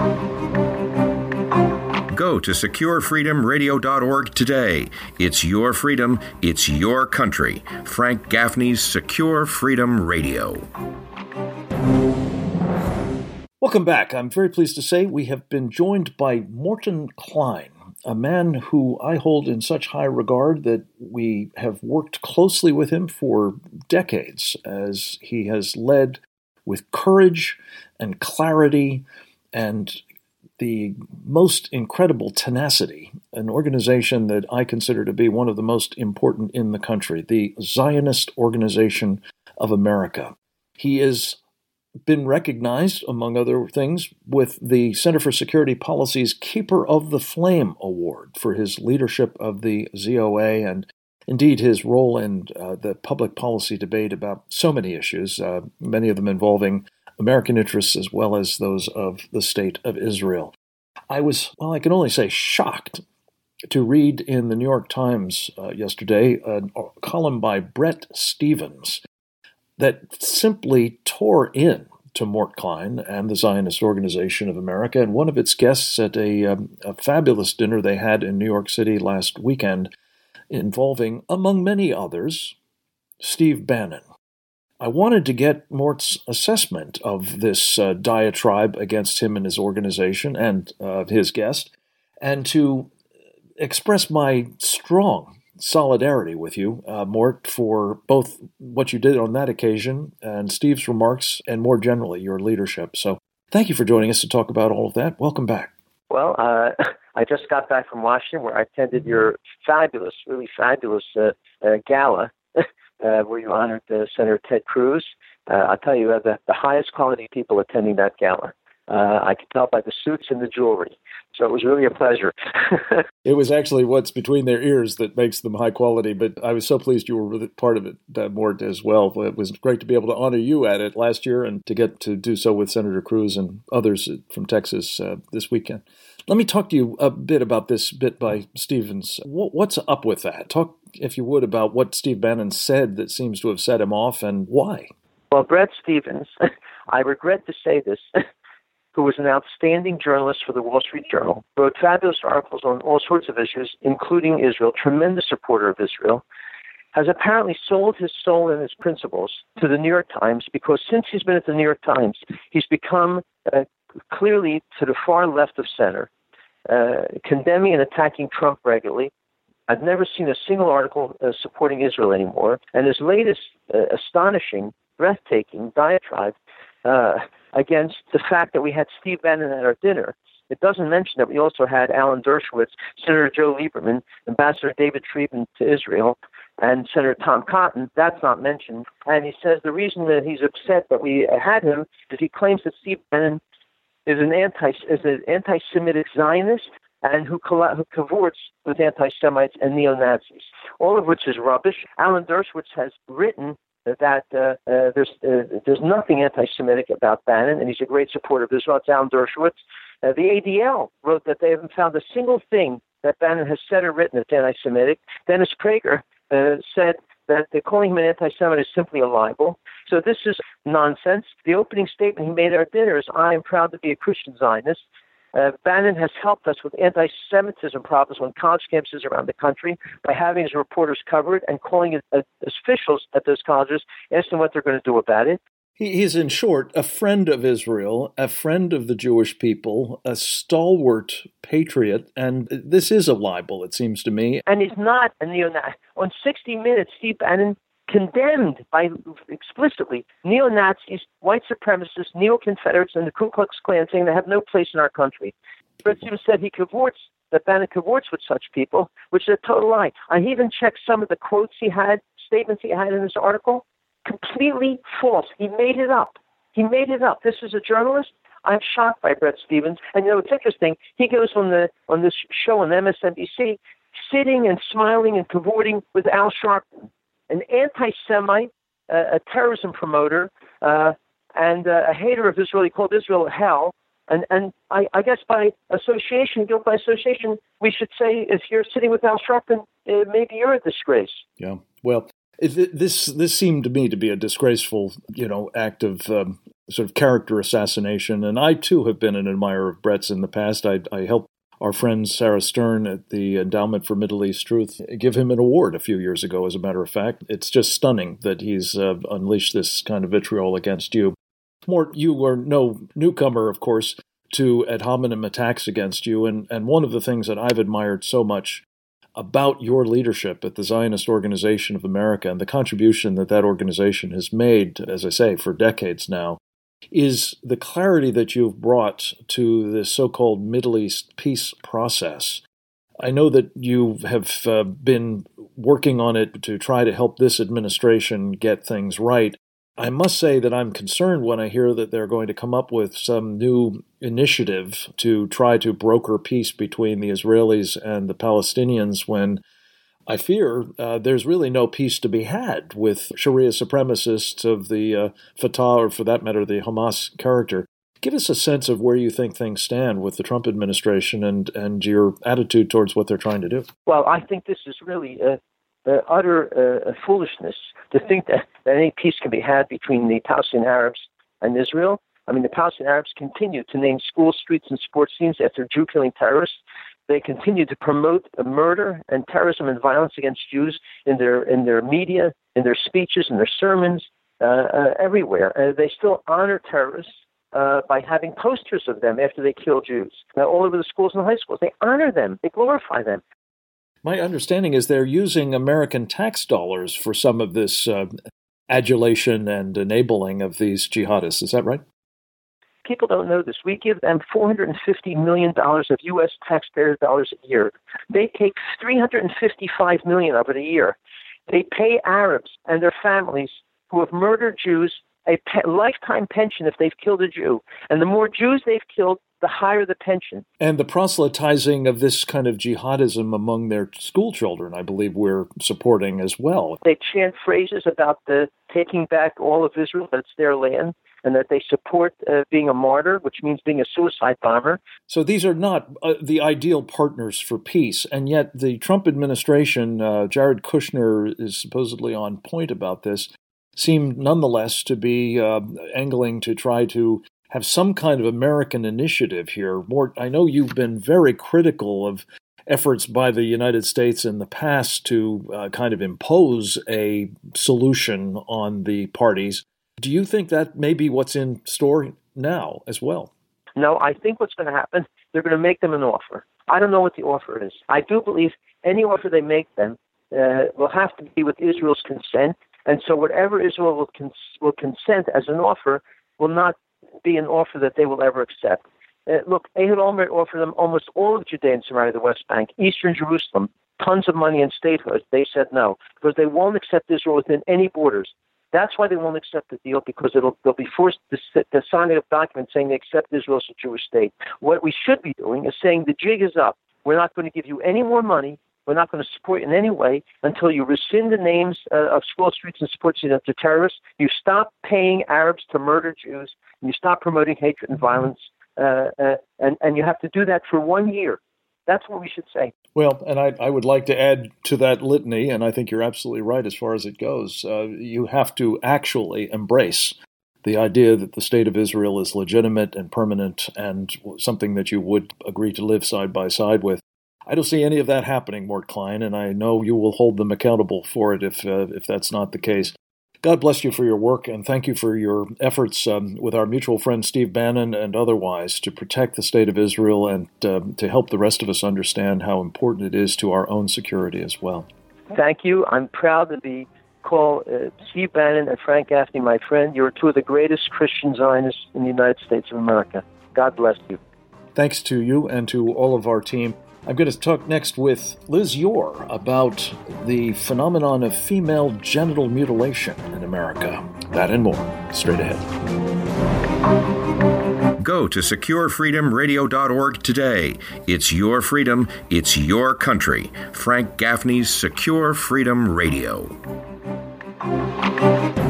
Go to securefreedomradio.org today. It's your freedom. It's your country. Frank Gaffney's Secure Freedom Radio. Welcome back. I'm very pleased to say we have been joined by Morton Klein, a man who I hold in such high regard that we have worked closely with him for decades as he has led with courage and clarity and the most incredible tenacity, an organization that I consider to be one of the most important in the country, the Zionist Organization of America. He has been recognized, among other things, with the Center for Security Policy's Keeper of the Flame Award for his leadership of the ZOA and indeed his role in the public policy debate about so many issues, many of them involving American interests as well as those of the State of Israel. I was, I can only say shocked to read in the New York Times yesterday a column by Bret Stephens that simply tore in to Mort Klein and the Zionist Organization of America and one of its guests at a fabulous dinner they had in New York City last weekend involving, among many others, Steve Bannon. I wanted to get Mort's assessment of this diatribe against him and his organization and his guest, and to express my strong solidarity with you, Mort, for both what you did on that occasion and Steve's remarks and more generally your leadership. So thank you for joining us to talk about all of that. Welcome back. Well, I just got back from Washington where I attended your fabulous, really fabulous gala where you honored Senator Ted Cruz. I'll tell you, the highest quality people attending that gala. I could tell by the suits and the jewelry. So it was really a pleasure. It was actually what's between their ears that makes them high quality, but I was so pleased you were part of it, Mort, as well. It was great to be able to honor you at it last year and to get to do so with Senator Cruz and others from Texas this weekend. Let me talk to you a bit about this bit by Stephens. What's up with that? Talk, if you would, about what Steve Bannon said that seems to have set him off and why. Well, Bret Stephens, I regret to say this, who was an outstanding journalist for the Wall Street Journal, wrote fabulous articles on all sorts of issues, including Israel, tremendous supporter of Israel, has apparently sold his soul and his principles to the New York Times because since he's been at the New York Times, he's become clearly to the far left of center, condemning and attacking Trump regularly. I've never seen a single article supporting Israel anymore. And his latest astonishing, breathtaking diatribe against the fact that we had Steve Bannon at our dinner. It doesn't mention that we also had Alan Dershowitz, Senator Joe Lieberman, Ambassador David Friedman to Israel, and Senator Tom Cotton. That's not mentioned. And he says the reason that he's upset that we had him is he claims that Steve Bannon is an anti-Semitic Zionist and who cavorts with anti-Semites and neo-Nazis, all of which is rubbish. Alan Dershowitz has written that there's nothing anti-Semitic about Bannon, and he's a great supporter of Israel. It's Alan Dershowitz. The ADL wrote that they haven't found a single thing that Bannon has said or written that's anti-Semitic. Dennis Prager said that calling him an anti-Semite is simply a libel. So this is nonsense. The opening statement he made at our dinner is, "I am proud to be a Christian Zionist." Bannon has helped us with anti-Semitism problems on college campuses around the country by having his reporters covered and calling officials at those colleges, asking what they're going to do about it. He's, in short, a friend of Israel, a friend of the Jewish people, a stalwart patriot, and this is a libel, it seems to me. And he's not a neo-Nazi. On 60 Minutes, Steve Bannon condemned explicitly neo-Nazis, white supremacists, neo-Confederates, and the Ku Klux Klan, saying they have no place in our country. Bret Stephens said that Bannon cavorts with such people, which is a total lie. I even checked some of the quotes he had, statements he had in this article. Completely false. He made it up. This is a journalist. I'm shocked by Bret Stephens. And you know, it's interesting. He goes on this show on MSNBC, sitting and smiling and cavorting with Al Sharpton, an anti-Semite, a terrorism promoter, and a hater of Israel. He called Israel hell. And I guess by association, guilt by association, we should say if you're sitting with Al Sharpton, maybe you're a disgrace. Yeah. Well, this seemed to me to be a disgraceful, act of sort of character assassination. And I, too, have been an admirer of Brett's in the past. I helped our friend Sarah Stern at the Endowment for Middle East Truth give him an award a few years ago, as a matter of fact. It's just stunning that he's unleashed this kind of vitriol against you. Mort, you are no newcomer, of course, to ad hominem attacks against you. And one of the things that I've admired so much about your leadership at the Zionist Organization of America and the contribution that organization has made, as I say, for decades now, is the clarity that you've brought to the so-called Middle East peace process. I know that you have been working on it to try to help this administration get things right. I must say that I'm concerned when I hear that they're going to come up with some new initiative to try to broker peace between the Israelis and the Palestinians, when I fear there's really no peace to be had with Sharia supremacists of the Fatah, or for that matter, the Hamas character. Give us a sense of where you think things stand with the Trump administration and your attitude towards what they're trying to do. Well, I think this is really utter foolishness to think that any peace can be had between the Palestinian Arabs and Israel. I mean, the Palestinian Arabs continue to name school streets and sports scenes after Jew-killing terrorists. They continue to promote murder and terrorism and violence against Jews in their media, in their speeches, in their sermons, everywhere. They still honor terrorists by having posters of them after they kill Jews. Now, all over the schools and the high schools, they honor them. They glorify them. My understanding is they're using American tax dollars for some of this adulation and enabling of these jihadists. Is that right? People don't know this. We give them $450 million of U.S. taxpayer dollars a year. They take $355 million of it a year. They pay Arabs and their families who have murdered Jews a lifetime pension if they've killed a Jew. And the more Jews they've killed, the higher the pension. And the proselytizing of this kind of jihadism among their school children, I believe we're supporting as well. They chant phrases about the taking back all of Israel, that it's their land, and that they support being a martyr, which means being a suicide bomber. So these are not the ideal partners for peace, and yet the Trump administration, Jared Kushner is supposedly on point about this, seemed nonetheless to be angling to try to have some kind of American initiative here. Mort, I know you've been very critical of efforts by the United States in the past to kind of impose a solution on the parties. Do you think that may be what's in store now as well? No, I think what's going to happen, they're going to make them an offer. I don't know what the offer is. I do believe any offer they make them will have to be with Israel's consent. And so whatever Israel will consent as an offer will not be an offer that they will ever accept. Look, Ehud Olmert offered them almost all of Judea and Samaria, the West Bank, Eastern Jerusalem, tons of money and statehood. They said no, because they won't accept Israel within any borders. That's why they won't accept the deal, because they'll be forced to sign a document saying they accept Israel as a Jewish state. What we should be doing is saying the jig is up. We're not going to give you any more money. We're not going to support you in any way until you rescind the names of school streets and sports scenes to terrorists. You stop paying Arabs to murder Jews. And you stop promoting hatred and violence. And you have to do that for 1 year. That's what we should say. Well, and I would like to add to that litany, and I think you're absolutely right as far as it goes. You have to actually embrace the idea that the state of Israel is legitimate and permanent and something that you would agree to live side by side with. I don't see any of that happening, Mort Klein, and I know you will hold them accountable for it if that's not the case. God bless you for your work, and thank you for your efforts with our mutual friend Steve Bannon and otherwise to protect the state of Israel and to help the rest of us understand how important it is to our own security as well. Thank you. I'm proud to call Steve Bannon and Frank Gaffney my friend. You're two of the greatest Christian Zionists in the United States of America. God bless you. Thanks to you and to all of our team. I'm going to talk next with Liz Yore about the phenomenon of female genital mutilation in America. That and more, straight ahead. Go to SecureFreedomRadio.org today. It's your freedom, it's your country. Frank Gaffney's Secure Freedom Radio.